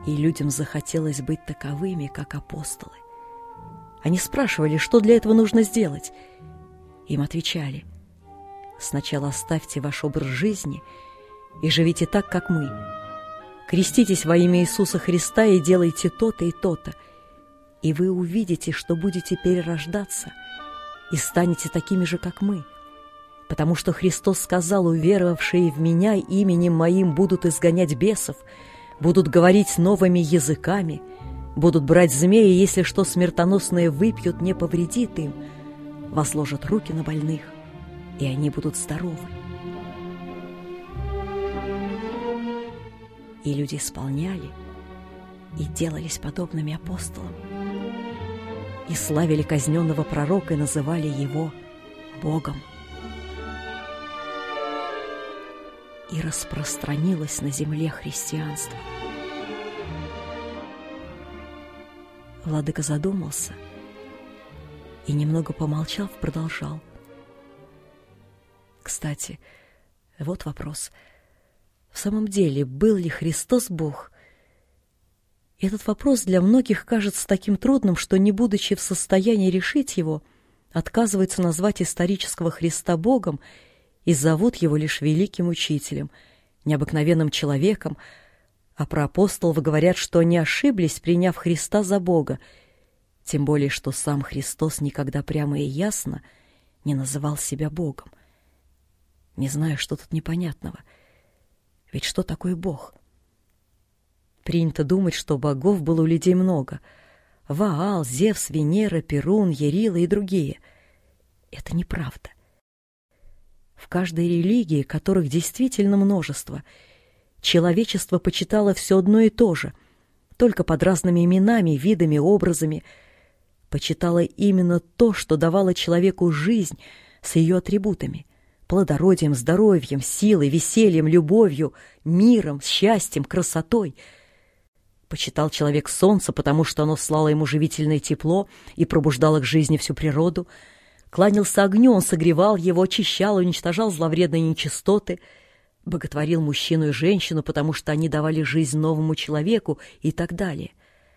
И людям захотелось быть таковыми, как апостолы. Они спрашивали, что для этого нужно сделать. Им отвечали: «Сначала оставьте ваш образ жизни и живите так, как мы. Креститесь во имя Иисуса Христа и делайте то-то и то-то, и вы увидите, что будете перерождаться и станете такими же, как мы. Потому что Христос сказал: уверовавшие в Меня именем Моим будут изгонять бесов, будут говорить новыми языками, будут брать змеи, если что смертоносное выпьют, не повредит им, возложат руки на больных, и они будут здоровы». И люди исполняли и делались подобными апостолам, и славили казненного пророка и называли его Богом. И распространилось на земле христианство. Владыка задумался и, немного помолчав, продолжал: «Кстати, вот вопрос. В самом деле, был ли Христос Бог? Этот вопрос для многих кажется таким трудным, что, не будучи в состоянии решить его, отказываются назвать исторического Христа Богом и зовут его лишь великим учителем, необыкновенным человеком, а про апостолов говорят, что они ошиблись, приняв Христа за Бога, тем более что сам Христос никогда прямо и ясно не называл себя Богом. Не знаю, что тут непонятного. Ведь что такое Бог? Принято думать, что богов было у людей много: Ваал, Зевс, Венера, Перун, Ярила и другие. Это неправда. В каждой религии, которых действительно множество, человечество почитало все одно и то же, только под разными именами, видами, образами. Почитало именно то, что давало человеку жизнь с ее атрибутами: плодородием, здоровьем, силой, весельем, любовью, миром, счастьем, красотой. Почитал человек солнце, потому что оно слало ему живительное тепло и пробуждало к жизни всю природу. Кланялся огню, он согревал его, очищал, уничтожал зловредные нечистоты. Боготворил мужчину и женщину, потому что они давали жизнь новому человеку, и так далее.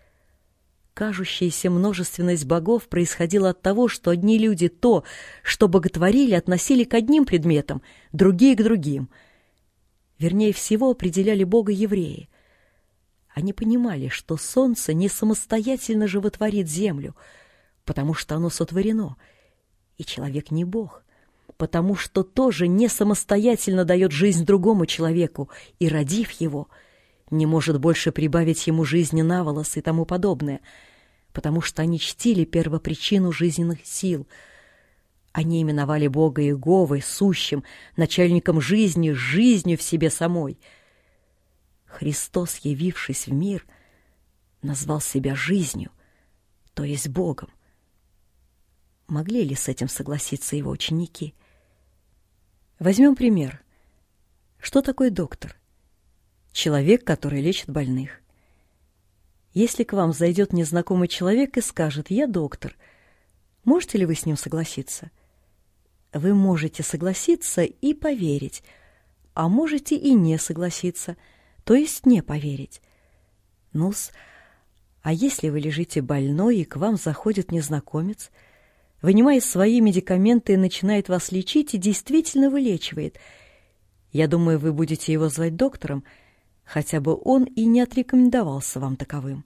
Кажущаяся множественность богов происходила от того, что одни люди то, что боготворили, относили к одним предметам, другие к другим. Вернее всего, определяли Бога евреи. Они понимали, что солнце не самостоятельно животворит землю, потому что оно сотворено, и человек не Бог, потому что тоже не самостоятельно дает жизнь другому человеку, и, родив его, не может больше прибавить ему жизни на волос и тому подобное, потому что они чтили первопричину жизненных сил. Они именовали Бога Иеговой, сущим, начальником жизни, жизнью в себе самой. Христос, явившись в мир, назвал себя жизнью, то есть Богом. Могли ли с этим согласиться его ученики? Возьмем пример. Что такое доктор? Человек, который лечит больных. Если к вам зайдет незнакомый человек и скажет: «Я доктор», можете ли вы с ним согласиться? Вы можете согласиться и поверить, а можете и не согласиться, то есть не поверить. Ну-с, а если вы лежите больной, и к вам заходит незнакомец, вынимает свои медикаменты и начинает вас лечить, и действительно вылечивает, я думаю, вы будете его звать доктором, хотя бы он и не отрекомендовался вам таковым.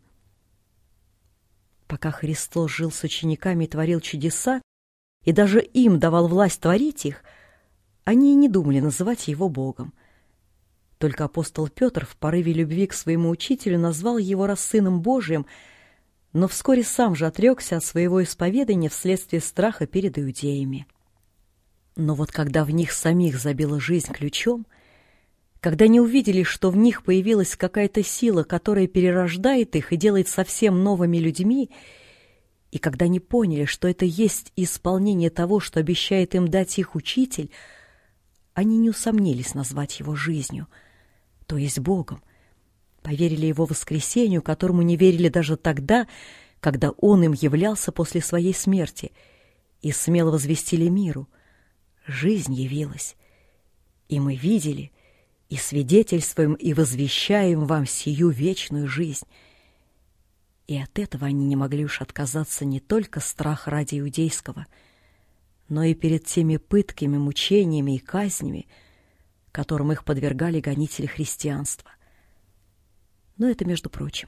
Пока Христос жил с учениками и творил чудеса, и даже им давал власть творить их, они и не думали называть его Богом. Только апостол Петр в порыве любви к своему учителю назвал его раз Сыном Божиим, но вскоре сам же отрекся от своего исповедания вследствие страха перед иудеями. Но вот когда в них самих забила жизнь ключом, когда они увидели, что в них появилась какая-то сила, которая перерождает их и делает совсем новыми людьми, и когда они поняли, что это есть исполнение того, что обещает им дать их учитель, они не усомнились назвать его жизнью, то есть Богом, поверили его воскресению, которому не верили даже тогда, когда он им являлся после своей смерти, и смело возвестили миру: жизнь явилась, и мы видели, и свидетельствуем и возвещаем вам сию вечную жизнь». И от этого они не могли уж отказаться не только страх ради иудейского, но и перед теми пытками, мучениями и казнями, которым их подвергали гонители христианства. Но это между прочим.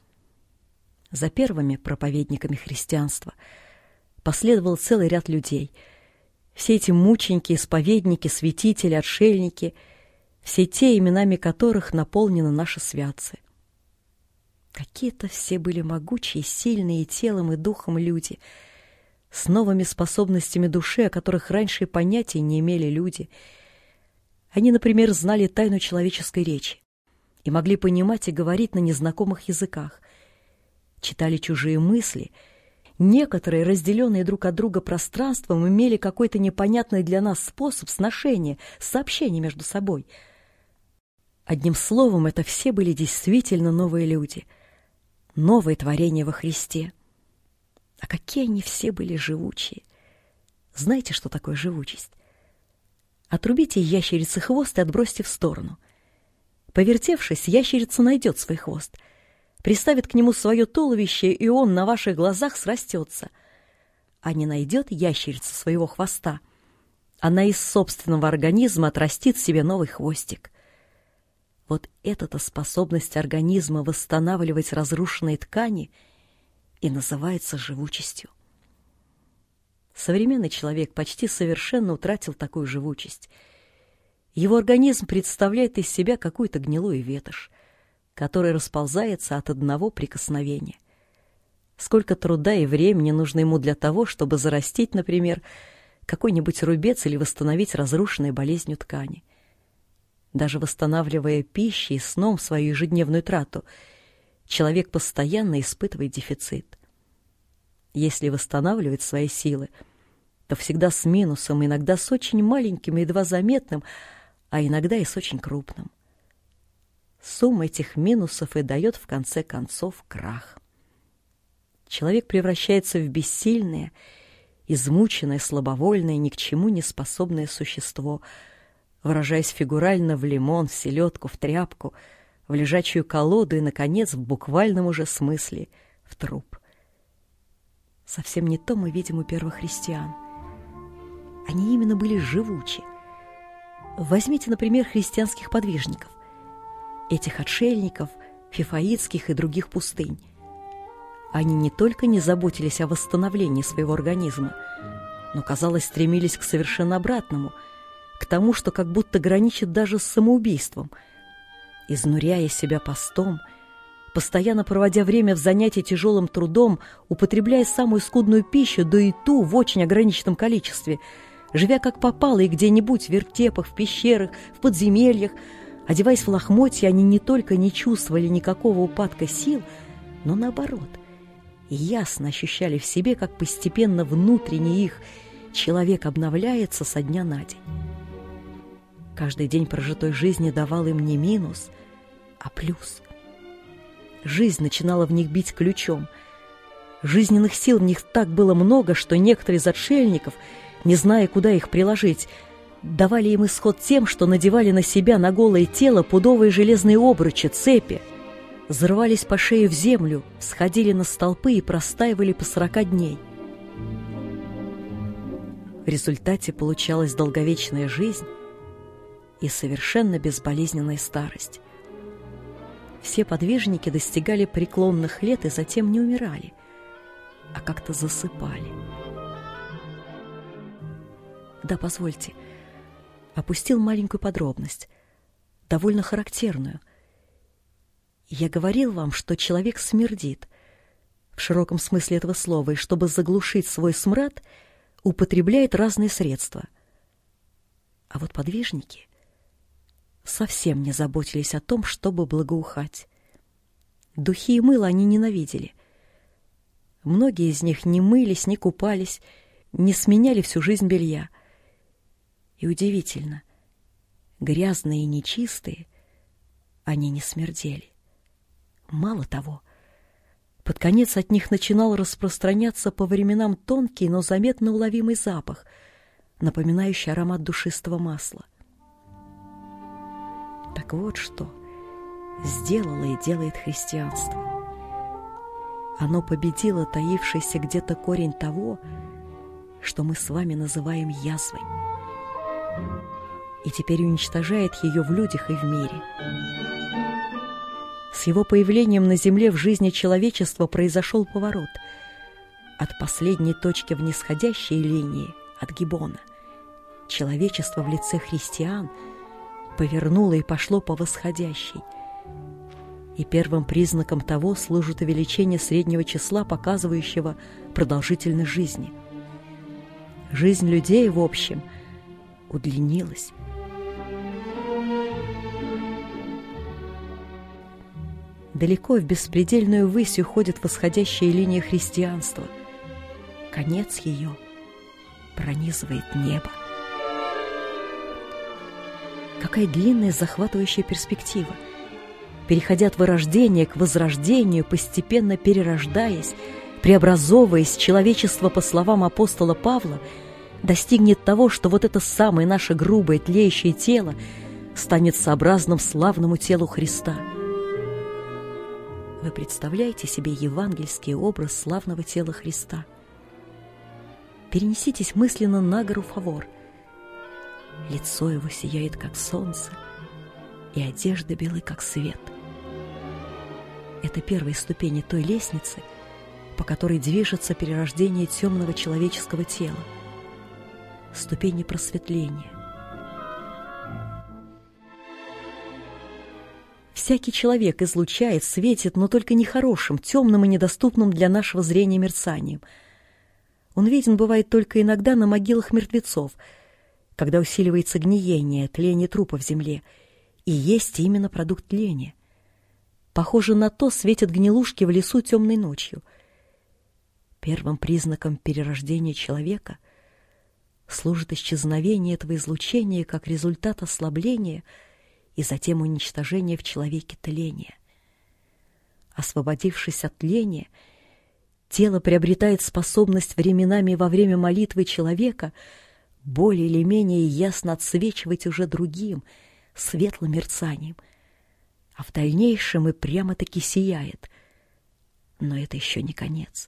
За первыми проповедниками христианства последовал целый ряд людей. Все эти мученики, исповедники, святители, отшельники, все те, именами которых наполнены наши святцы. Какие-то все были могучие, сильные телом и духом люди, с новыми способностями души, о которых раньше и понятия не имели люди. Они, например, знали тайну человеческой речи и могли понимать и говорить на незнакомых языках, читали чужие мысли. Некоторые, разделенные друг от друга пространством, имели какой-то непонятный для нас способ сношения, сообщения между собой. Одним словом, это все были действительно новые люди, новые творения во Христе. А какие они все были живучие! Знаете, что такое живучесть? Отрубите ящерице хвост и отбросьте в сторону. Повертевшись, ящерица найдет свой хвост, приставит к нему свое туловище, и он на ваших глазах срастется. А не найдет ящерица своего хвоста, она из собственного организма отрастит себе новый хвостик. Вот эта-то способность организма восстанавливать разрушенные ткани и называется живучестью. Современный человек почти совершенно утратил такую живучесть. Его организм представляет из себя какую-то гнилую ветошь, которая расползается от одного прикосновения. Сколько труда и времени нужно ему для того, чтобы зарастить, например, какой-нибудь рубец или восстановить разрушенные болезнью ткани. Даже восстанавливая пищей и сном свою ежедневную трату, человек постоянно испытывает дефицит. Если восстанавливать свои силы, то всегда с минусом, иногда с очень маленьким и едва заметным, а иногда и с очень крупным. Сумма этих минусов и дает в конце концов крах. Человек превращается в бессильное, измученное, слабовольное, ни к чему не способное существо, выражаясь фигурально, в лимон, в селедку, в тряпку, в лежачую колоду и, наконец, в буквальном уже смысле, в труп. Совсем не то мы видим у первых христиан. Они именно были живучи. Возьмите, например, христианских подвижников, этих отшельников, фифаитских и других пустынь. Они не только не заботились о восстановлении своего организма, но, казалось, стремились к совершенно обратному, к тому, что как будто граничит даже с самоубийством. Изнуряя себя постом, постоянно проводя время в занятии тяжелым трудом, употребляя самую скудную пищу, да и ту в очень ограниченном количестве, живя как попало и где-нибудь в вертепах, в пещерах, в подземельях, одеваясь в лохмотья, они не только не чувствовали никакого упадка сил, но наоборот, ясно ощущали в себе, как постепенно внутренний их человек обновляется со дня на день. Каждый день прожитой жизни давал им не минус, а плюс. Жизнь начинала в них бить ключом. Жизненных сил в них так было много, что некоторые из отшельников, не зная, куда их приложить, давали им исход тем, что надевали на себя, на голое тело, пудовые железные обручи, цепи, зарывались по шею в землю, сходили на столпы и простаивали по 40 дней. В результате получалась долговечная жизнь и совершенно безболезненная старость. Все подвижники достигали преклонных лет и затем не умирали, а как-то засыпали. Да, позвольте, опустил маленькую подробность, довольно характерную. Я говорил вам, что человек смердит, в широком смысле этого слова, и чтобы заглушить свой смрад, употребляет разные средства. А вот подвижники совсем не заботились о том, чтобы благоухать. Духи и мыло они ненавидели. Многие из них не мылись, не купались, не сменяли всю жизнь белья. И удивительно, грязные и нечистые, они не смердели. Мало того, под конец от них начинал распространяться по временам тонкий, но заметно уловимый запах, напоминающий аромат душистого масла. Так вот что сделало и делает христианство. Оно победило таившийся где-то корень того, что мы с вами называем язвой, и теперь уничтожает ее в людях и в мире. С его появлением на земле в жизни человечества произошел поворот от последней точки в нисходящей линии, от Гиббона. Человечество в лице христиан повернуло и пошло по восходящей. И первым признаком того служит увеличение среднего числа, показывающего продолжительность жизни. Жизнь людей, в общем, удлинилась. Далеко в беспредельную высь уходит восходящая линия христианства. Конец ее пронизывает небо. Какая длинная захватывающая перспектива! Переходя от вырождения к возрождению, постепенно перерождаясь, преобразовываясь, человечество, по словам апостола Павла, достигнет того, что вот это самое наше грубое тлеющее тело станет сообразным славному телу Христа. Вы представляете себе евангельский образ славного тела Христа? Перенеситесь мысленно на гору Фавор. Лицо его сияет, как солнце, и одежда белая, как свет. Это первые ступени той лестницы, по которой движется перерождение темного человеческого тела. Ступени просветления. Всякий человек излучает, светит, но только нехорошим, темным и недоступным для нашего зрения мерцанием. Он виден бывает только иногда на могилах мертвецов, когда усиливается гниение, тление трупа в земле, и есть именно продукт тления. Похоже на то, светят гнилушки в лесу темной ночью. Первым признаком перерождения человека служит исчезновение этого излучения как результат ослабления и затем уничтожения в человеке тления. Освободившись от тления, тело приобретает способность временами во время молитвы человека более или менее ясно отсвечивать уже другим, светлым мерцанием, а в дальнейшем и прямо-таки сияет. Но это еще не конец.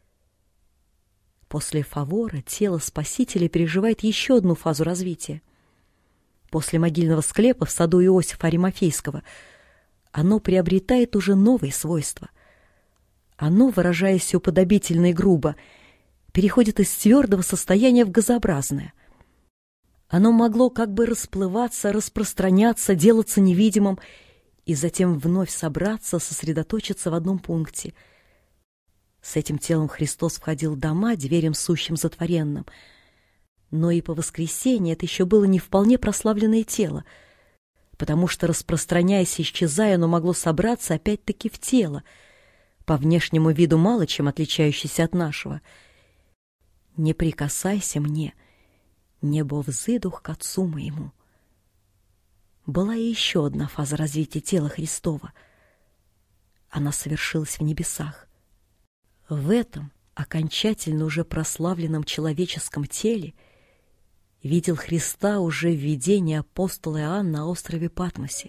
После Фавора тело Спасителя переживает еще одну фазу развития. После могильного склепа в саду Иосифа Аримафейского оно приобретает уже новые свойства. Оно, выражаясь уподобительно и грубо, переходит из твердого состояния в газообразное. Оно могло как бы расплываться, распространяться, делаться невидимым и затем вновь собраться, сосредоточиться в одном пункте. С этим телом Христос входил в дома, дверям сущим затворенным. Но и по воскресенье это еще было не вполне прославленное тело, потому что, распространяясь и исчезая, оно могло собраться опять-таки в тело, по внешнему виду мало чем отличающееся от нашего. «Не прикасайся мне, небо взыдух к Отцу моему». Была и еще одна фаза развития тела Христова. Она совершилась в небесах. В этом окончательно уже прославленном человеческом теле видел Христа уже в видении апостола Иоанн на острове Патмосе.